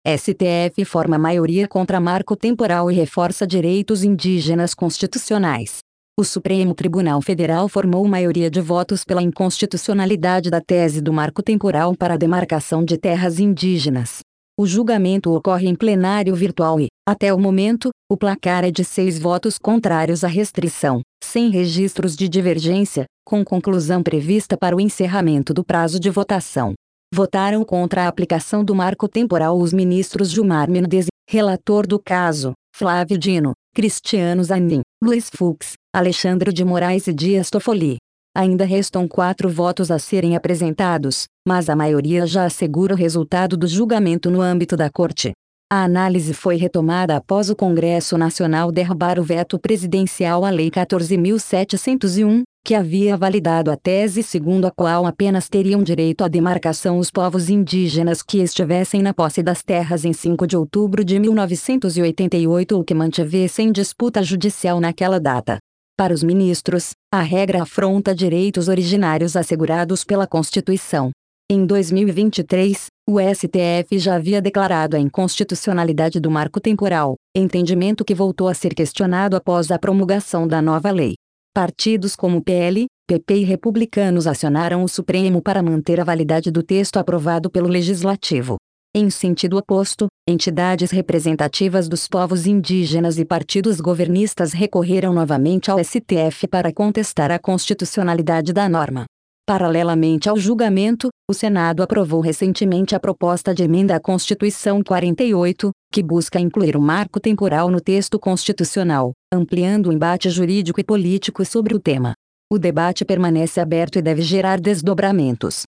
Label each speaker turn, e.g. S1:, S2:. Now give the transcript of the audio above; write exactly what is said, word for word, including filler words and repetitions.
S1: S T F forma maioria contra marco temporal e reforça direitos indígenas constitucionais. O Supremo Tribunal Federal formou maioria de votos pela inconstitucionalidade da tese do marco temporal para a demarcação de terras indígenas. O julgamento ocorre em plenário virtual e, até o momento, o placar é de seis votos contrários à restrição, sem registros de divergência, com conclusão prevista para o encerramento do prazo de votação. Votaram contra a aplicação do marco temporal os ministros Gilmar Mendes, relator do caso, Flávio Dino, Cristiano Zanin, Luiz Fux, Alexandre de Moraes e Dias Toffoli. Ainda restam quatro votos a serem apresentados, mas a maioria já assegura o resultado do julgamento no âmbito da Corte. A análise foi retomada após o Congresso Nacional derrubar o veto presidencial à Lei quatorze mil setecentos e um, que havia validado a tese segundo a qual apenas teriam direito à demarcação os povos indígenas que estivessem na posse das terras em cinco de outubro de mil novecentos e oitenta e oito ou que mantivessem disputa judicial naquela data. Para os ministros, a regra afronta direitos originários assegurados pela Constituição. Em dois mil e vinte e três, o S T F já havia declarado a inconstitucionalidade do marco temporal, entendimento que voltou a ser questionado após a promulgação da nova lei. Partidos como P L, P P e republicanos acionaram o Supremo para manter a validade do texto aprovado pelo Legislativo. Em sentido oposto, entidades representativas dos povos indígenas e partidos governistas recorreram novamente ao S T F para contestar a constitucionalidade da norma. Paralelamente ao julgamento, o Senado aprovou recentemente a proposta de emenda à Constituição quarenta e oito, que busca incluir o marco temporal no texto constitucional, ampliando o embate jurídico e político sobre o tema. O debate permanece aberto e deve gerar desdobramentos.